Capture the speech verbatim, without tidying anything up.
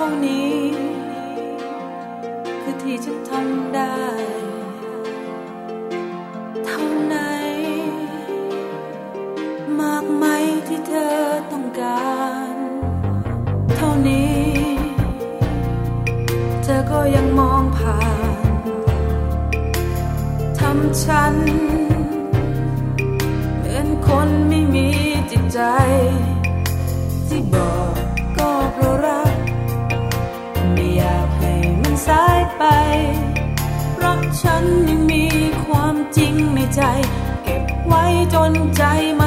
นี้คือที่จะทำได้เท่าไหนมากไหมที่เธอต้องการเท่านี้เธอก็ยังมองผ่านทำฉันเหมือนคนไม่มีจิตใจที่บอกก็เพราะรักไม่อยากให้มันสายไปเพราะฉันยังมีความจริงในใจเก็บไว้จนใจ